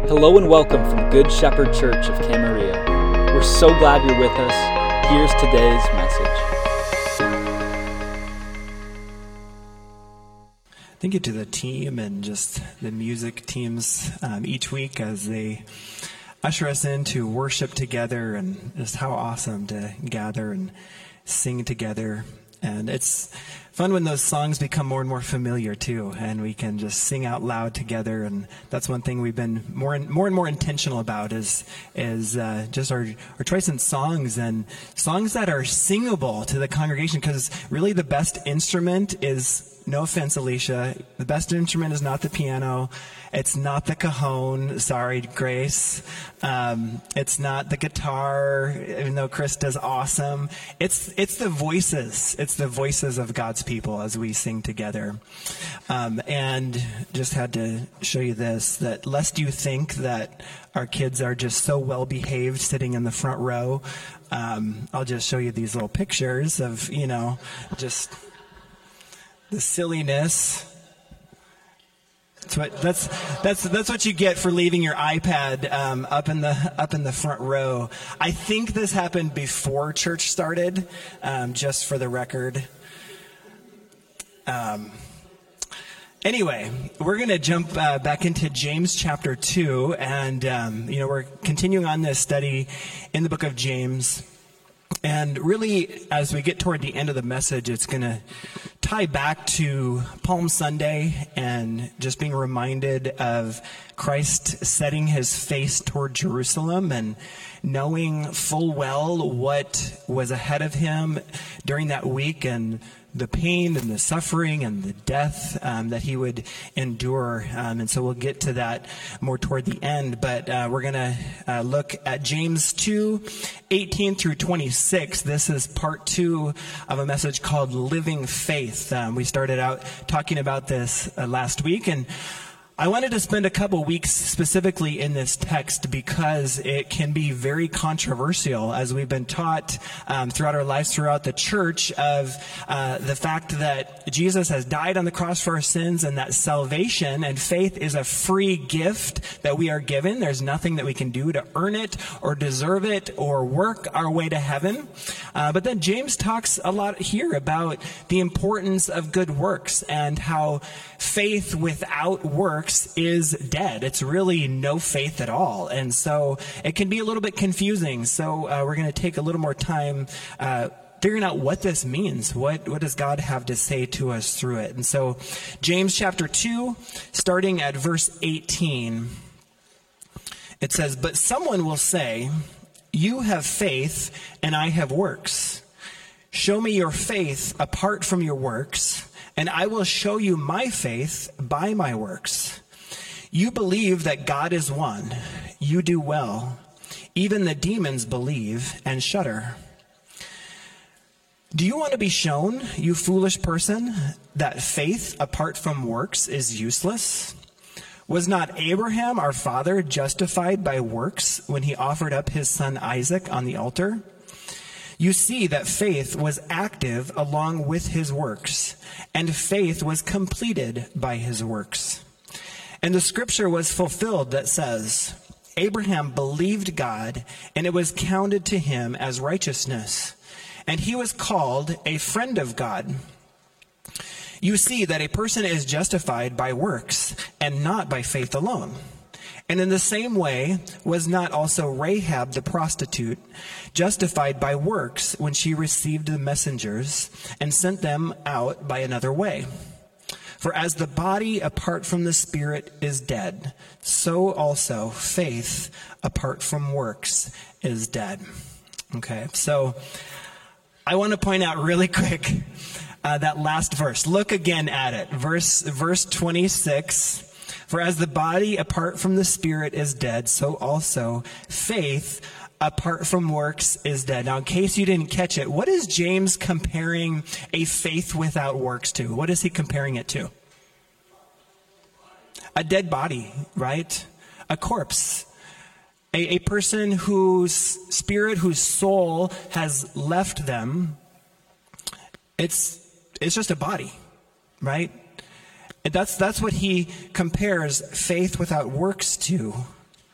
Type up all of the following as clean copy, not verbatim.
Hello and welcome from Good Shepherd Church of Camarillo. We're so glad you're with us. Here's today's message. Thank you to the team and just the music teams each week as they usher us in to worship together, and just how awesome to gather and sing together. And it's fun when those songs become more and more familiar too, and we can just sing out loud together. And that's one thing we've been more and more intentional about is just our choice in songs, and songs that are singable to the congregation. Because really, the best instrument is, no offense, Alicia, the best instrument is not the piano. It's not the cajon. Sorry, Grace. It's not the guitar, even though Chris does awesome. It's the voices. It's the voices of God's people as we sing together. And just had to show you this, that lest you think that our kids are just so well behaved sitting in the front row, I'll just show you these little pictures of, just the silliness. That's what you get for leaving your iPad up in the front row. I think this happened before church started, just for the record. Anyway, we're going to jump back into James chapter 2, and we're continuing on this study in the book of James. And really, as we get toward the end of the message, it's going to tie back to Palm Sunday and just being reminded of Christ setting his face toward Jerusalem and knowing full well what was ahead of him during that week, and the pain and the suffering and the death that he would endure. And so we'll get to that more toward the end. But we're going to look at James 2:18 through 26. This is part 2 of a message called Living Faith. We started out talking about this last week, and I wanted to spend a couple weeks specifically in this text because it can be very controversial, as we've been taught throughout our lives, throughout the church, of the fact that Jesus has died on the cross for our sins, and that salvation and faith is a free gift that we are given. There's nothing that we can do to earn it or deserve it or work our way to heaven. But then James talks a lot here about the importance of good works and how faith without works is dead. It's really no faith at all. And so it can be a little bit confusing. So we're going to take a little more time figuring out what this means. What does God have to say to us through it? And so James chapter 2, starting at verse 18, it says, "But someone will say, 'You have faith and I have works. Show me your faith apart from your works, and I will show you my faith by my works. You believe that God is one. You do well. Even the demons believe and shudder. Do you want to be shown, you foolish person, that faith apart from works is useless? Was not Abraham, our father, justified by works when he offered up his son Isaac on the altar? You see that faith was active along with his works, and faith was completed by his works. And the scripture was fulfilled that says, Abraham believed God, and it was counted to him as righteousness, and he was called a friend of God. You see that a person is justified by works, and not by faith alone. And in the same way, was not also Rahab the prostitute justified by works when she received the messengers and sent them out by another way? For as the body apart from the spirit is dead, so also faith apart from works is dead." Okay, so I want to point out really quick that last verse. Look again at it. Verse 26. "For as the body apart from the spirit is dead, so also faith apart from works is dead." Now, in case you didn't catch it, what is James comparing a faith without works to? What is he comparing it to? A dead body, right? A corpse. A person whose spirit, whose soul has left them. It's just a body, right? And that's what he compares faith without works to.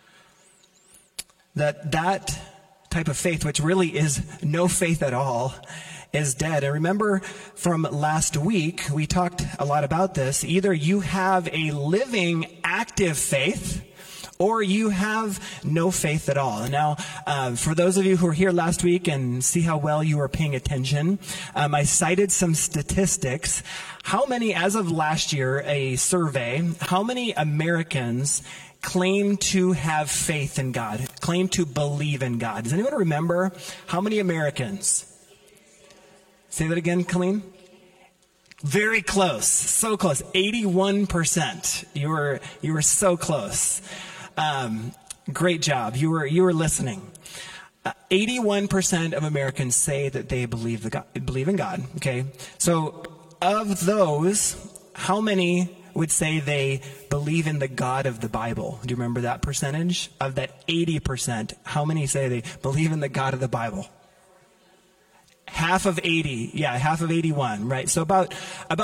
that type of faith, which really is no faith at all, is dead. And remember from last week, we talked a lot about this. Either you have a living, active faith, or you have no faith at all. Now, for those of you who were here last week and see how well you were paying attention, I cited some statistics. How many, as of last year, a survey, how many Americans claim to have faith in God, claim to believe in God? Does anyone remember how many Americans? Say that again, Colleen. Very close. So close. 81%. You were so close. Great job. You were listening. 81% of Americans say that they believe in God. Okay. So of those, how many would say they believe in the God of the Bible? Do you remember that percentage? Of that 80%, how many say they believe in the God of the Bible? Half of 80, half of 81, right? So about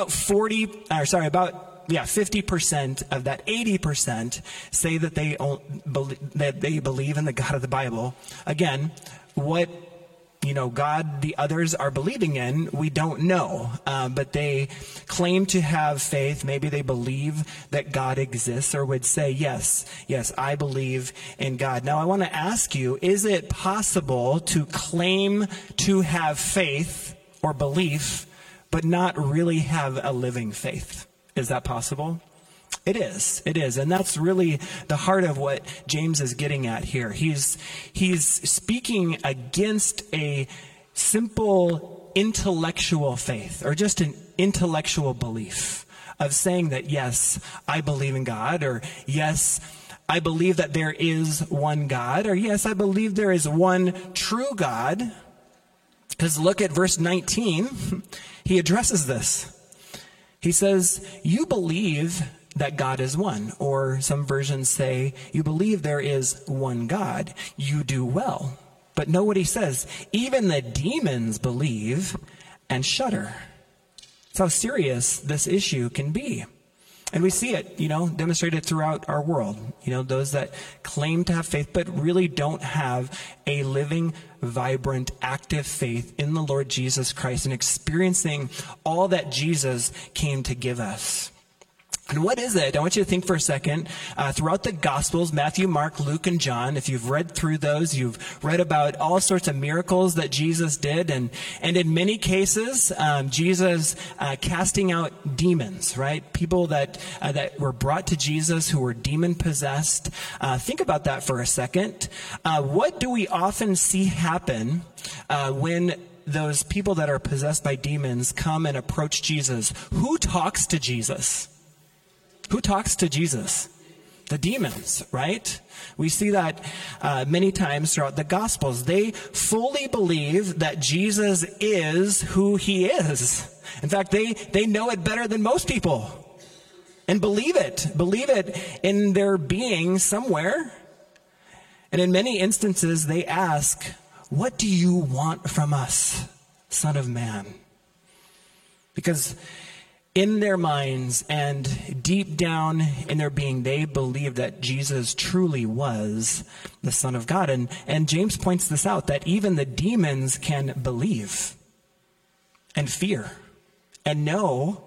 50% of that 80% say that they believe in the God of the Bible. Again, what God the others are believing in, we don't know, but they claim to have faith. Maybe they believe that God exists, or would say, yes, I believe in God. Now, I want to ask you, is it possible to claim to have faith or belief, but not really have a living faith? Is that possible? It is. And that's really the heart of what James is getting at here. He's speaking against a simple intellectual faith, or just an intellectual belief of saying that, yes, I believe in God, or yes, I believe that there is one God, or yes, I believe there is one true God. Because look at verse 19. He addresses this. He says, you believe that God is one, or some versions say, you believe there is one God. You do well. But know what he says. Even the demons believe and shudder. That's how serious this issue can be. And we see it, demonstrated throughout our world. Those that claim to have faith, but really don't have a living, vibrant, active faith in the Lord Jesus Christ and experiencing all that Jesus came to give us. And what is it? I want you to think for a second. Throughout the Gospels, Matthew, Mark, Luke, and John, if you've read through those, you've read about all sorts of miracles that Jesus did. And in many cases, Jesus casting out demons, right? People that were brought to Jesus who were demon-possessed. Think about that for a second. What do we often see happen when those people that are possessed by demons come and approach Jesus? Who talks to Jesus? Who talks to Jesus? The demons, right? We see that many times throughout the Gospels. They fully believe that Jesus is who he is. In fact, they know it better than most people and believe it in their being somewhere. And in many instances, they ask, what do you want from us, Son of Man? Because in their minds and deep down in their being, they believe that Jesus truly was the Son of God. And James points this out, that even the demons can believe and fear and know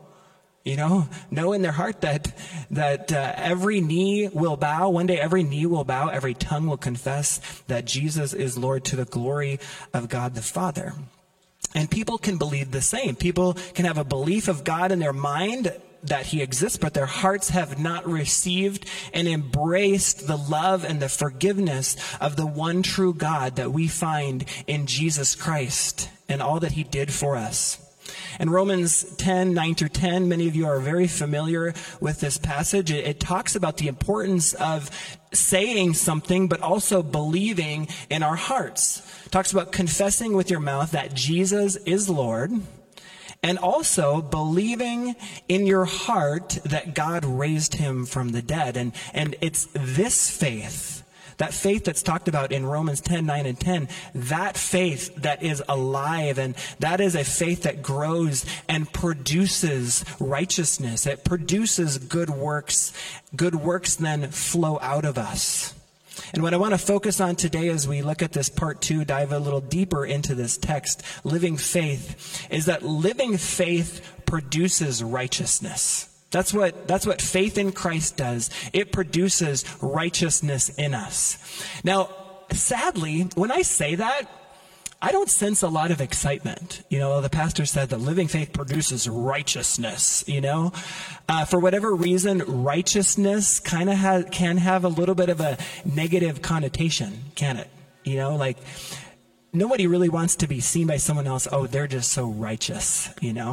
in their heart that every knee will bow. One day every knee will bow, every tongue will confess that Jesus is Lord, to the glory of God the Father. And people can believe the same. People can have a belief of God in their mind that he exists, but their hearts have not received and embraced the love and the forgiveness of the one true God that we find in Jesus Christ and all that he did for us. In Romans 10, 9 through 10, many of you are very familiar with this passage. It talks about the importance of saying something, but also believing in our hearts. It talks about confessing with your mouth that Jesus is Lord, and also believing in your heart that God raised him from the dead. And it's this faith, that faith that's talked about in Romans 10, 9, and 10, that faith that is alive, and that is a faith that grows and produces righteousness. It produces good works. Good works then flow out of us. And what I want to focus on today as we look at this part 2, dive a little deeper into this text, living faith, is that living faith produces righteousness. That's what faith in Christ does. It produces righteousness in us. Now, sadly, when I say that, I don't sense a lot of excitement. The pastor said that living faith produces righteousness, For whatever reason, righteousness can have a little bit of a negative connotation, can it? Like nobody really wants to be seen by someone else. Oh, they're just so righteous,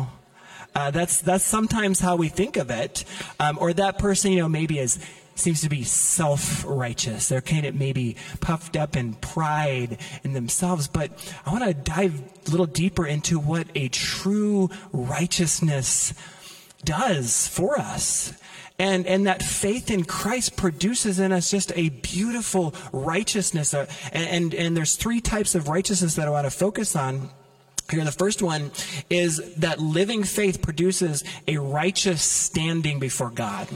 That's sometimes how we think of it. Or that person, maybe seems to be self-righteous. They're kind of maybe puffed up in pride in themselves. But I want to dive a little deeper into what a true righteousness does for us. And that faith in Christ produces in us just a beautiful righteousness. And there's 3 types of righteousness that I want to focus on here. The first one is that living faith produces a righteous standing before God.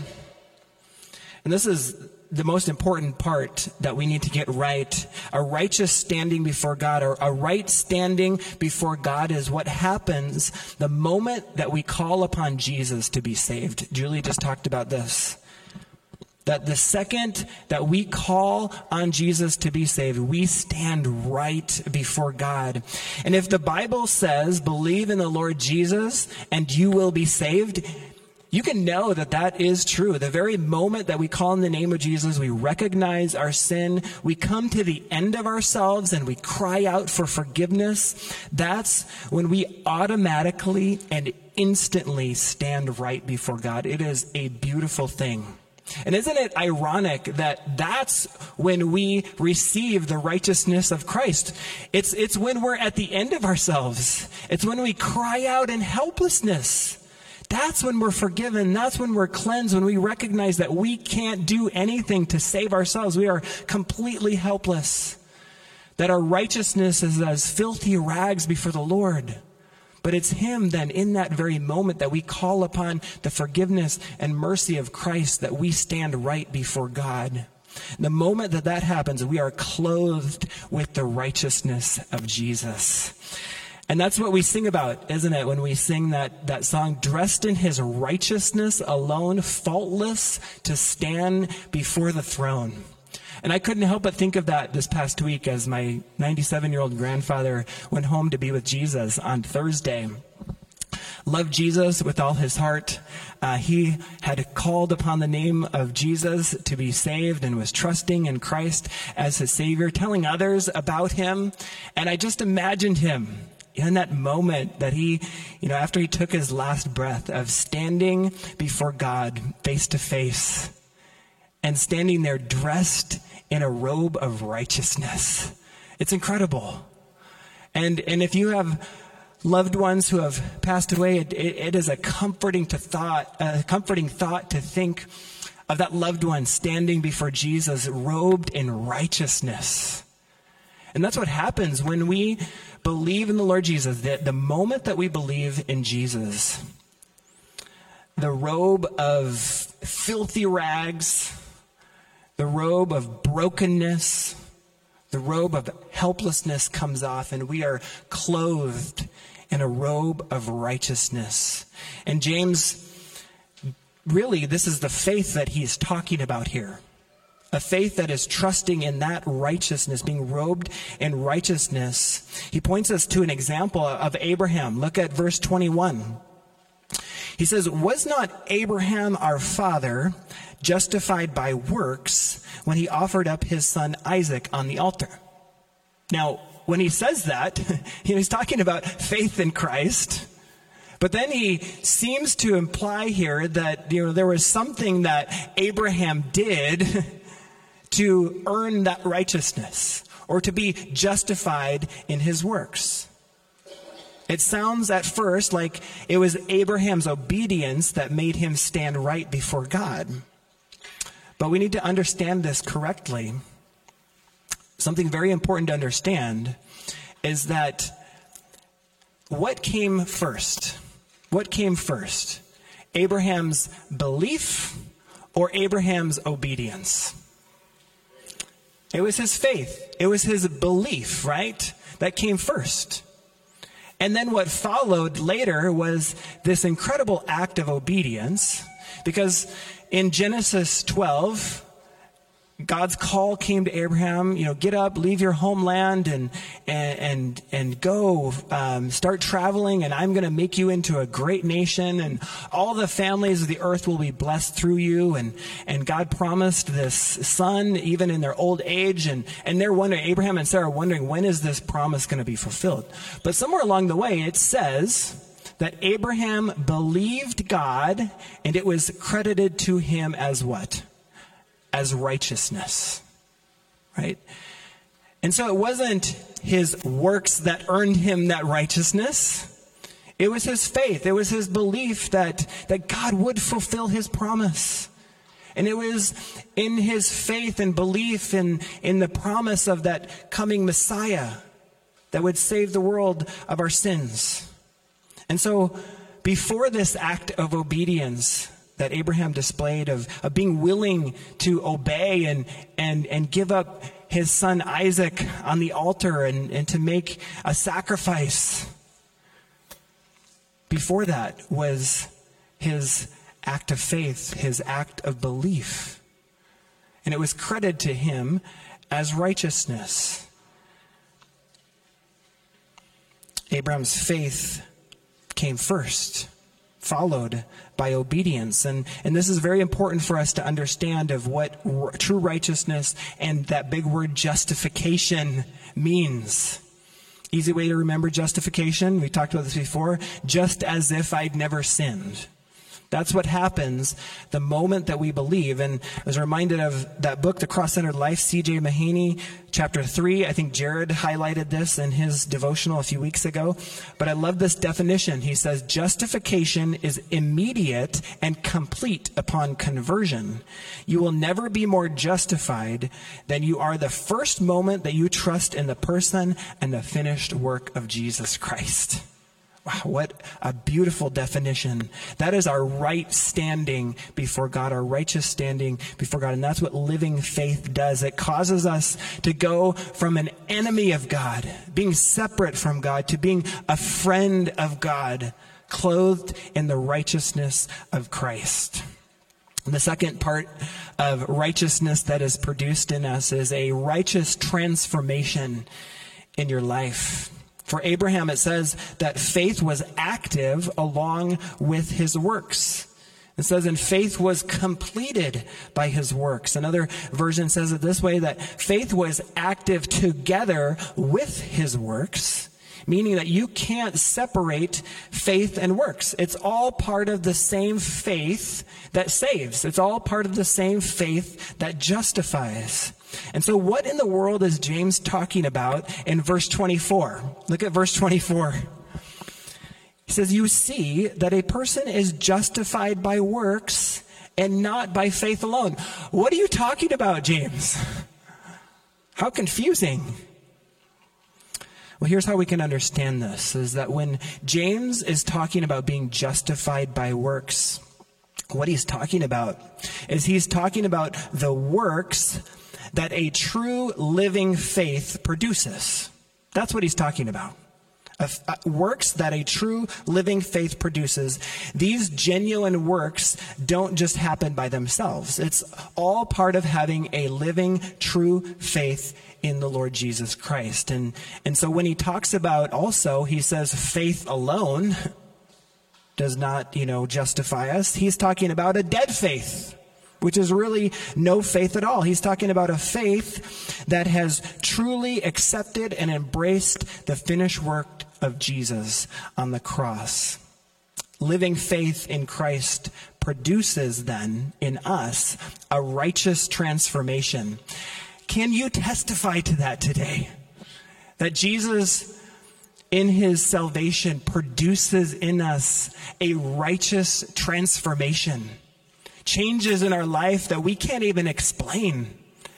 And this is the most important part that we need to get right. A righteous standing before God, or a right standing before God, is what happens the moment that we call upon Jesus to be saved. Julie just talked about this. That the second that we call on Jesus to be saved, we stand right before God. And if the Bible says, believe in the Lord Jesus and you will be saved, you can know that that is true. The very moment that we call in the name of Jesus, we recognize our sin, we come to the end of ourselves and we cry out for forgiveness. That's when we automatically and instantly stand right before God. It is a beautiful thing. And isn't it ironic that that's when we receive the righteousness of Christ? It's when we're at the end of ourselves. It's when we cry out in helplessness. That's when we're forgiven. That's when we're cleansed, when we recognize that we can't do anything to save ourselves. We are completely helpless. That our righteousness is as filthy rags before the Lord. But it's Him then in that very moment that we call upon the forgiveness and mercy of Christ, that we stand right before God. The moment that that happens, we are clothed with the righteousness of Jesus. And that's what we sing about, isn't it? When we sing that song, dressed in His righteousness alone, faultless to stand before the throne. And I couldn't help but think of that this past week as my 97-year-old grandfather went home to be with Jesus on Thursday. Loved Jesus with all his heart. He had called upon the name of Jesus to be saved and was trusting in Christ as his Savior, telling others about Him. And I just imagined him in that moment that he, after he took his last breath, of standing before God face to face and standing there dressed in a robe of righteousness. It's incredible. And if you have loved ones who have passed away, it is a comforting thought to think of that loved one standing before Jesus robed in righteousness. And that's what happens when we believe in the Lord Jesus. The moment that we believe in Jesus, the robe of filthy rags, the robe of brokenness, the robe of helplessness comes off, and we are clothed in a robe of righteousness. And James, really, this is the faith that he's talking about here. A faith that is trusting in that righteousness, being robed in righteousness. He points us to an example of Abraham. Look at verse 21. He says, was not Abraham our father justified by works when he offered up his son Isaac on the altar? Now, when he says that, he's talking about faith in Christ. But then he seems to imply here that there was something that Abraham did to earn that righteousness, or to be justified in his works. It sounds at first like it was Abraham's obedience that made him stand right before God. But we need to understand this correctly. Something very important to understand is that what came first? What came first? Abraham's belief or Abraham's obedience? It was his faith. It was his belief, right? That came first. And then what followed later was this incredible act of obedience, because in Genesis 12, God's call came to Abraham, get up, leave your homeland and go, start traveling, and I'm going to make you into a great nation, and all the families of the earth will be blessed through you. And God promised this son, even in their old age, and they're wondering, Abraham and Sarah are wondering, when is this promise going to be fulfilled? But somewhere along the way, it says that Abraham believed God, and it was credited to him as what? As righteousness, right? And so it wasn't his works that earned him that righteousness. It was his faith. It was his belief that God would fulfill his promise. And it was in his faith and belief in the promise of that coming Messiah that would save the world of our sins. And so before this act of obedience that Abraham displayed of being willing to obey and give up his son Isaac on the altar and to make a sacrifice, before that was his act of faith, his act of belief. And it was credited to him as righteousness. Abraham's faith came first, followed by obedience. And this is very important for us to understand of what true righteousness and that big word justification means. Easy way to remember justification, we talked about this before, just as if I'd never sinned. That's what happens the moment that we believe. And I was reminded of that book, The Cross-Centered Life, C.J. Mahaney, chapter 3. I think Jared highlighted this in his devotional a few weeks ago. But I love this definition. He says, justification is immediate and complete upon conversion. You will never be more justified than you are the first moment that you trust in the person and the finished work of Jesus Christ. Wow, what a beautiful definition. That is our right standing before God, our righteous standing before God. And that's what living faith does. It causes us to go from an enemy of God, being separate from God, to being a friend of God, clothed in the righteousness of Christ. And the second part of righteousness that is produced in us is a righteous transformation in your life. For Abraham, it says that faith was active along with his works. It says, and faith was completed by his works. Another version says it this way, that faith was active together with his works, meaning that you can't separate faith and works. It's all part of the same faith that saves. It's all part of the same faith that justifies. And so what in the world is James talking about in verse 24? Look at verse 24. He says, you see that a person is justified by works and not by faith alone. What are you talking about, James? How confusing. Well, here's how we can understand this, is that when James is talking about being justified by works, what he's talking about is he's talking about the works that a true living faith produces. That's what he's talking about. Works that a true living faith produces. These genuine works don't just happen by themselves. It's all part of having a living, true faith in the Lord Jesus Christ. And so when he talks about also, he says faith alone does not, justify us. He's talking about a dead faith, which is really no faith at all. He's talking about a faith that has truly accepted and embraced the finished work of Jesus on the cross. Living faith in Christ produces then in us a righteous transformation. Can you testify to that today? That Jesus in his salvation produces in us a righteous transformation. Changes in our life that we can't even explain.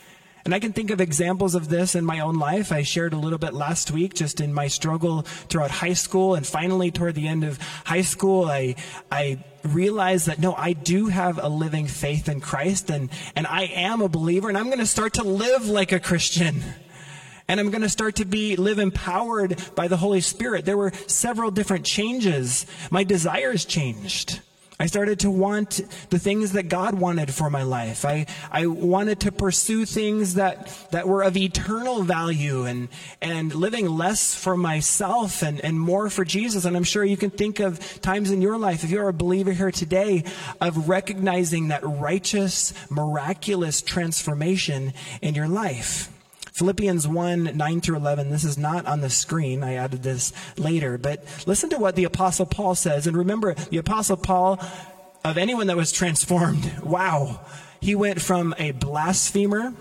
And I can think of examples of this in my own life. I shared a little bit last week, just in my struggle throughout high school. And finally, toward the end of high school, I realized that, no, I do have a living faith in Christ, and I am a believer, and I'm going to start to live like a Christian. And I'm going to start to live empowered by the Holy Spirit. There were several different changes. My desires changed. I started to want the things that God wanted for my life. I wanted to pursue things that were of eternal value and living less for myself and more for Jesus. And I'm sure you can think of times in your life, if you're a believer here today, of recognizing that righteous, miraculous transformation in your life. Philippians 1, 9 through 11, this is not on the screen. I added this later, but listen to what the Apostle Paul says. And remember, the Apostle Paul, of anyone that was transformed, wow, he went from a blasphemer,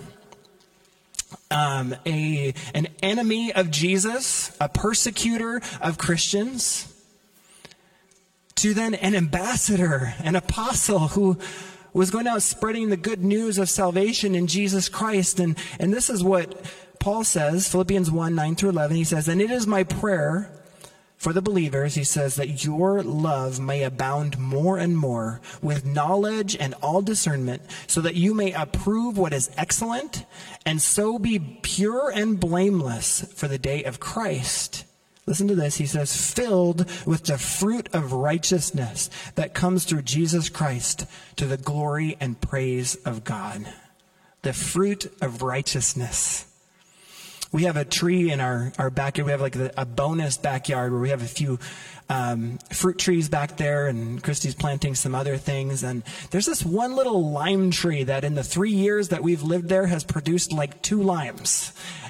an enemy of Jesus, a persecutor of Christians, to then an ambassador, an apostle who was going out spreading the good news of salvation in Jesus Christ. And this is what Paul says, Philippians 1, 9 through 11. He says, "And it is my prayer for the believers," he says, "that your love may abound more and more with knowledge and all discernment, so that you may approve what is excellent, and so be pure and blameless for the day of Christ." Listen to this. He says, "filled with the fruit of righteousness that comes through Jesus Christ, to the glory and praise of God." The fruit of righteousness. We have a tree in our backyard. We have like a bonus backyard where we have a few fruit trees back there, and Christy's planting some other things. And there's this one little lime tree that in the 3 years that we've lived there has produced like 2 limes.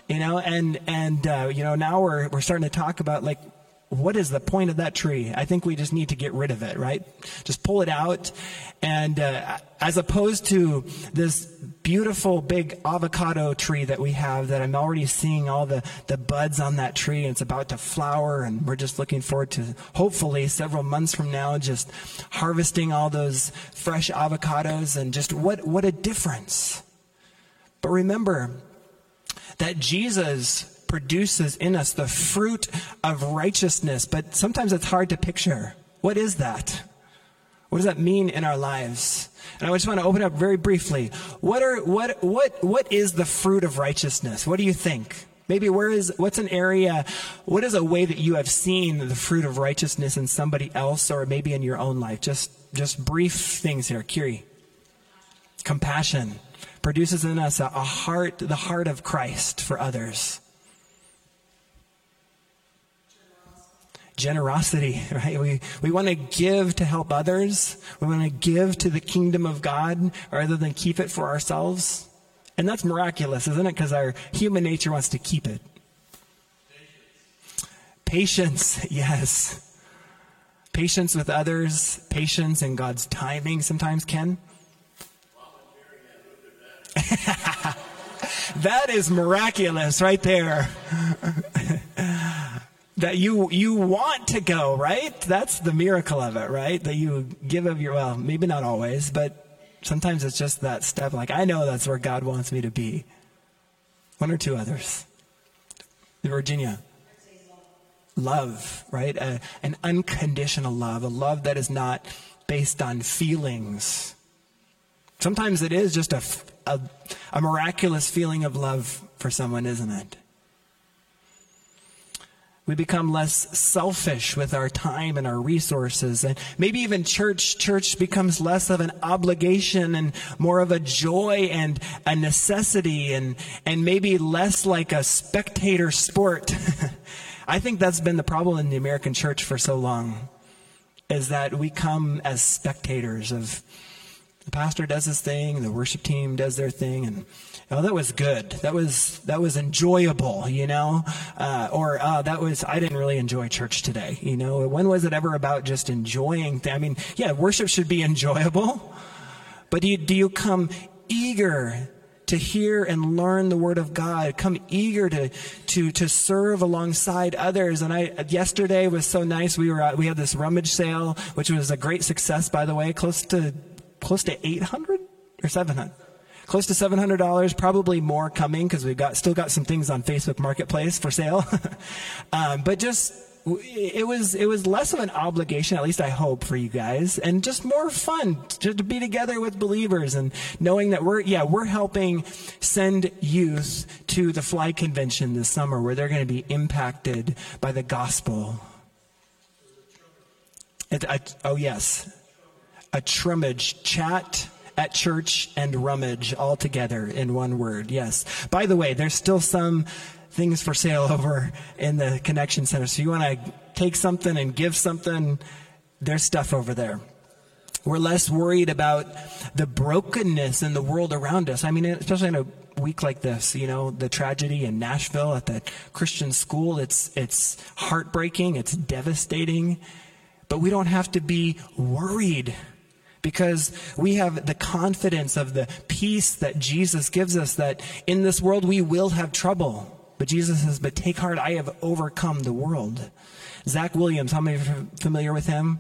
Now we're starting to talk about, like, what is the point of that tree? I think we just need to get rid of it, right? Just pull it out. And as opposed to this beautiful big avocado tree that we have, that I'm already seeing all the buds on that tree, and it's about to flower, and we're just looking forward to, hopefully several months from now, just harvesting all those fresh avocados. And just what a difference. But remember that Jesus produces in us the fruit of righteousness, but sometimes it's hard to picture. What is that? What does that mean in our lives? And I just want to open up very briefly. What is the fruit of righteousness? What do you think? Maybe what's an area, what is a way that you have seen the fruit of righteousness in somebody else, or maybe in your own life? Just brief things here. Kiri. Compassion produces in us the heart of Christ for others. Generosity, right? We want to give to help others. We want to give to the kingdom of God rather than keep it for ourselves. And that's miraculous, isn't it? Because our human nature wants to keep it. Patience, yes. Patience with others, patience in God's timing sometimes, Ken. That is miraculous right there. That you want to go, right? That's the miracle of it, right? That you give of your, well, maybe not always, but sometimes it's just that step, like, I know that's where God wants me to be. One or two others. Virginia. Love, right? An unconditional love, a love that is not based on feelings. Sometimes it is just a miraculous feeling of love for someone, isn't it? We become less selfish with our time and our resources. And maybe even church becomes less of an obligation and more of a joy and a necessity, and maybe less like a spectator sport. I think that's been the problem in the American church for so long, is that we come as spectators of the pastor does his thing, the worship team does their thing, and that was good. That was enjoyable, I didn't really enjoy church today, When was it ever about just enjoying worship should be enjoyable, but do you come eager to hear and learn the Word of God, come eager to serve alongside others? And yesterday was so nice. We had this rummage sale, which was a great success, by the way, close to 800 or 700. close to $700, probably more coming because we've still got some things on Facebook Marketplace for sale. But just, it was less of an obligation, at least I hope, for you guys, and just more fun to be together with believers and knowing that we're helping send youth to the Fly Convention this summer where they're going to be impacted by the gospel. Yes. A trummage, chat at church and rummage all together in one word. Yes. By the way, there's still some things for sale over in the Connection Center. So you want to take something and give something, there's stuff over there. We're less worried about the brokenness in the world around us. I mean, especially in a week like this, the tragedy in Nashville at the Christian school, it's heartbreaking, it's devastating, but we don't have to be worried because we have the confidence of the peace that Jesus gives us, that in this world we will have trouble. But Jesus says, but take heart, I have overcome the world. Zach Williams, how many are familiar with him?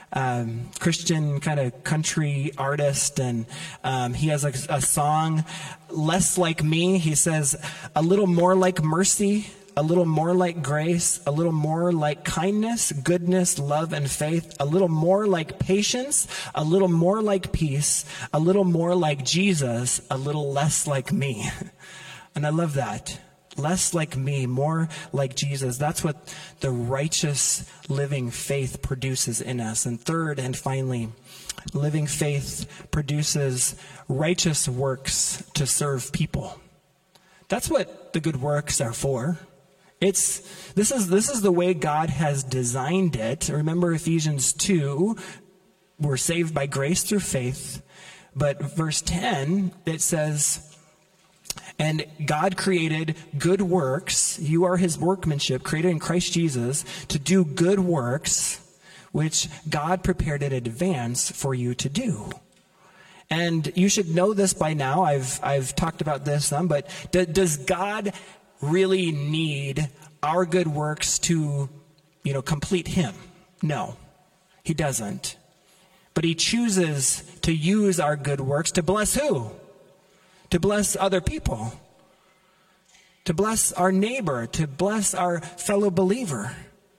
Christian kind of country artist, and he has a song, Less Like Me. He says, a little more like mercy, a little more like grace, a little more like kindness, goodness, love, and faith, a little more like patience, a little more like peace, a little more like Jesus, a little less like me. And I love that. Less like me, more like Jesus. That's what the righteous living faith produces in us. And third and finally, living faith produces righteous works to serve people. That's what the good works are for. This is the way God has designed it. Remember Ephesians 2, we're saved by grace through faith. But verse 10, it says, and God created good works. You are his workmanship, created in Christ Jesus, to do good works, which God prepared in advance for you to do. And you should know this by now. I've talked about this some, but does God really need our good works to, complete him? No, he doesn't. But he chooses to use our good works to bless who? To bless other people, to bless our neighbor, to bless our fellow believer.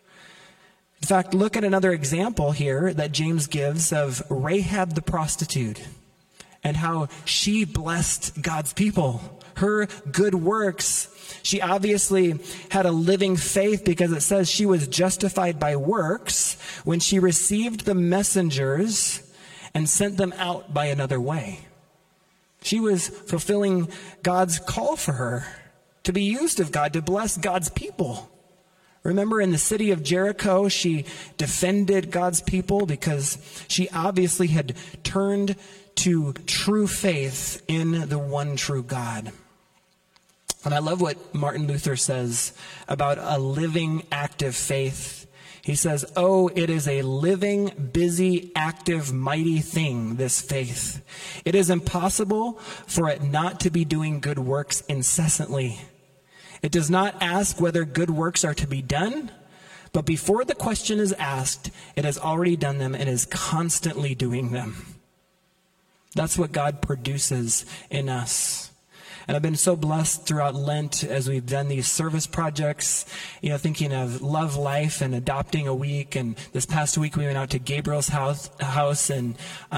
In fact, look at another example here that James gives of Rahab the prostitute and how she blessed God's people. Her good works, she obviously had a living faith because it says she was justified by works when she received the messengers and sent them out by another way. She was fulfilling God's call for her to be used of God, to bless God's people. Remember in the city of Jericho, she defended God's people because she obviously had turned to true faith in the one true God. And I love what Martin Luther says about a living, active faith. He says, oh, it is a living, busy, active, mighty thing, this faith. It is impossible for it not to be doing good works incessantly. It does not ask whether good works are to be done, but before the question is asked, it has already done them and is constantly doing them. That's what God produces in us. And I've been so blessed throughout Lent as we've done these service projects, thinking of Love Life and adopting a week. And this past week we went out to Gabriel's house in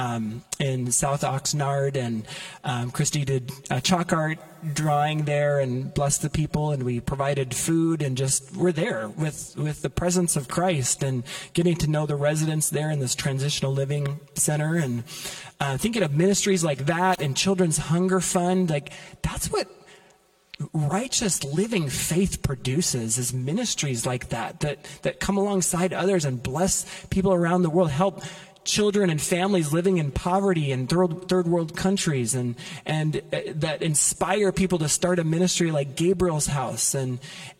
South Oxnard, and Christy did chalk art drawing there and blessed the people, and we provided food and just we're there with the presence of Christ and getting to know the residents there in this transitional living center, and thinking of ministries like that and Children's Hunger Fund. Like that's what righteous living faith produces, is ministries like that come alongside others and bless people around the world, help children and families living in poverty in third world countries, and that inspire people to start a ministry like Gabriel's House, and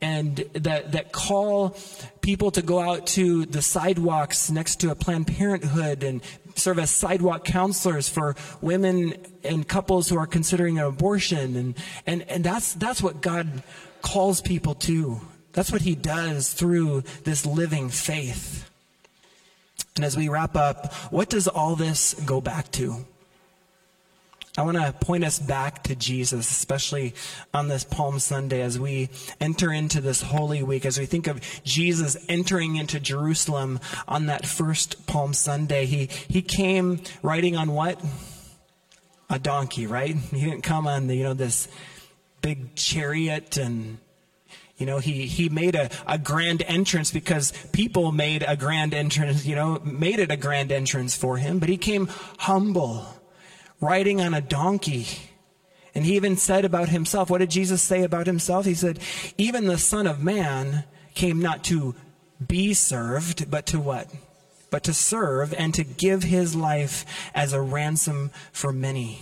that call people to go out to the sidewalks next to a Planned Parenthood and serve as sidewalk counselors for women and couples who are considering an abortion, and that's what God calls people to. That's what he does through this living faith. And as we wrap up, what does all this go back to? I want to point us back to Jesus, especially on this Palm Sunday as we enter into this Holy Week, as we think of Jesus entering into Jerusalem on that first Palm Sunday. He came riding on what? A donkey, right? He didn't come on this big chariot, and he made a grand entrance because people made a grand entrance, made it a grand entrance for him, but he came humble, riding on a donkey. And he even said about himself, what did Jesus say about himself? He said, even the Son of Man came not to be served, but to what? But to serve and to give his life as a ransom for many.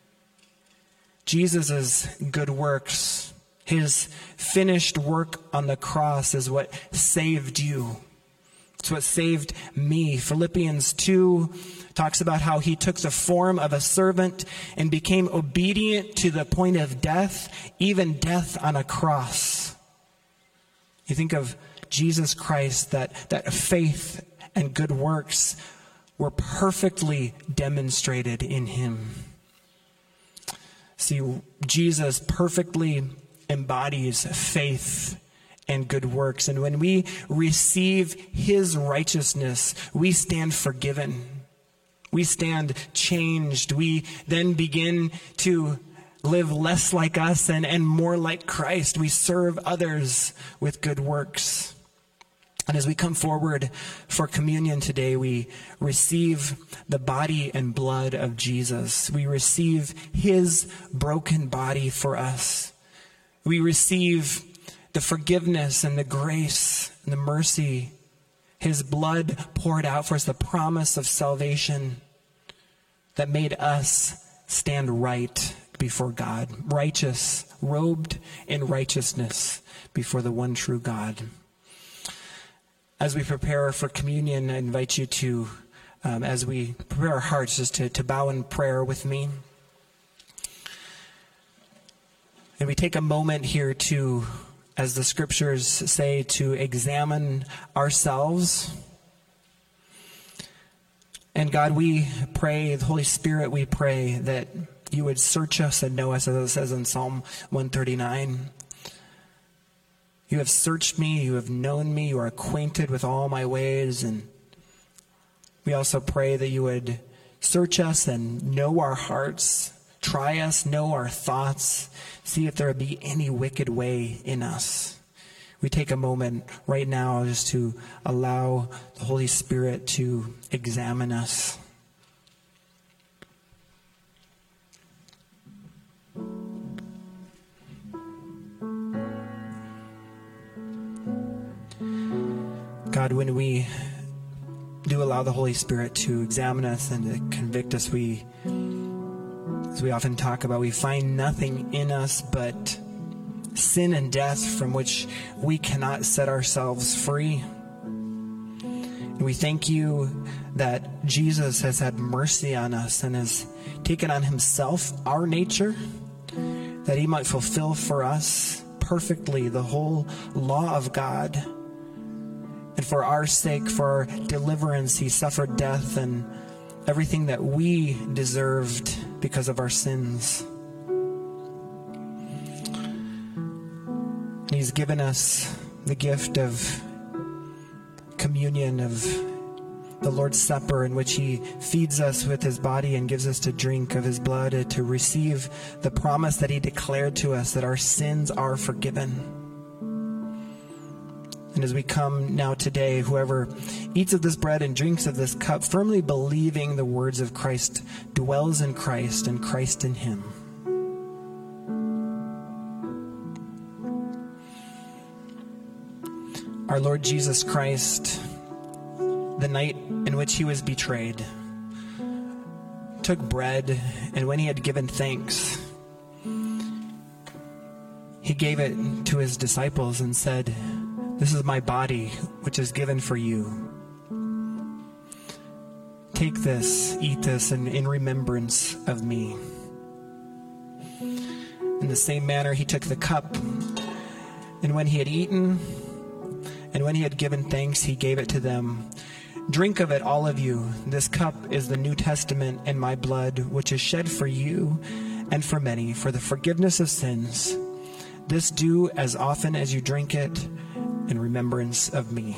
Jesus' good works, his finished work on the cross is what saved you. It's what saved me. Philippians 2 talks about how he took the form of a servant and became obedient to the point of death, even death on a cross. You think of Jesus Christ, that faith and good works were perfectly demonstrated in him. See, Jesus perfectly embodies faith and good works. And when we receive his righteousness, we stand forgiven. We stand changed. We then begin to live less like us and more like Christ. We serve others with good works. And as we come forward for communion today, we receive the body and blood of Jesus. We receive his broken body for us. We receive the forgiveness and the grace and the mercy, his blood poured out for us, the promise of salvation that made us stand right before God, righteous, robed in righteousness before the one true God. As we prepare for communion, I invite you to, as we prepare our hearts, just to bow in prayer with me. And we take a moment here to, as the scriptures say, to examine ourselves. And God, we pray, the Holy Spirit, we pray that you would search us and know us, as it says in Psalm 139. You have searched me, you have known me, you are acquainted with all my ways. And we also pray that you would search us and know our hearts, try us, know our thoughts, see if there be any wicked way in us. We take a moment right now just to allow the Holy Spirit to examine us. God, when we do allow the Holy Spirit to examine us and to convict us, as we often talk about, we find nothing in us but sin and death from which we cannot set ourselves free. And we thank you that Jesus has had mercy on us and has taken on himself our nature, that he might fulfill for us perfectly the whole law of God. And for our sake, for our deliverance, he suffered death and everything that we deserved because of our sins. He's given us the gift of communion, of the Lord's Supper, in which he feeds us with his body and gives us to drink of his blood, to receive the promise that he declared to us that our sins are forgiven. And as we come now today, whoever eats of this bread and drinks of this cup, firmly believing the words of Christ, dwells in Christ and Christ in him. Our Lord Jesus Christ, the night in which he was betrayed, took bread, and when he had given thanks, he gave it to his disciples and said, "This is my body, which is given for you. Take this, eat this, and in remembrance of me." In the same manner, he took the cup, and when he had eaten, and when he had given thanks, he gave it to them, Drink of it, all of you. This cup is the New Testament in my blood, which is shed for you and for many for the forgiveness of sins. This do as often as you drink it in remembrance of me.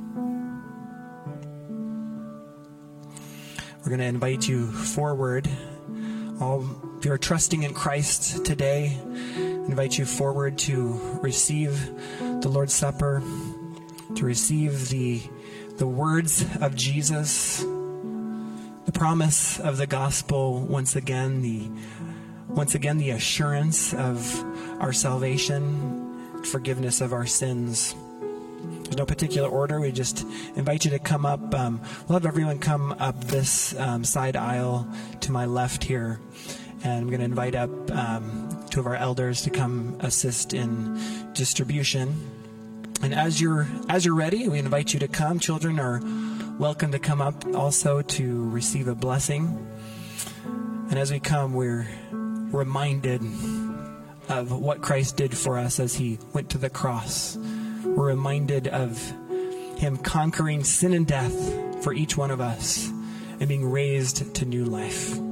We're going to invite you forward. If you're trusting in Christ today, I invite you forward to receive the Lord's Supper, to receive the words of Jesus, the promise of the gospel, once again the assurance of our salvation, forgiveness of our sins. There's no particular order. We just invite you to come up. We'll have everyone come up this side aisle to my left here. And I'm going to invite up two of our elders to come assist in distribution. And as you're ready, we invite you to come. Children are welcome to come up also to receive a blessing. And as we come, we're reminded of what Christ did for us as he went to the cross. We're reminded of him conquering sin and death for each one of us and being raised to new life.